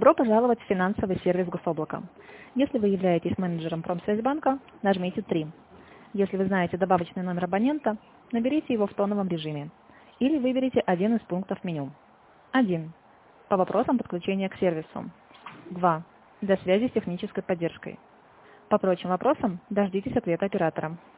Добро пожаловать в финансовый сервис Гособлака. Если вы являетесь менеджером Промсвязьбанка, нажмите 3. Если вы знаете добавочный номер абонента, наберите его в тоновом режиме или выберите один из пунктов меню. 1. По вопросам подключения к сервису. 2. Для связи с технической поддержкой. По прочим вопросам дождитесь ответа оператора.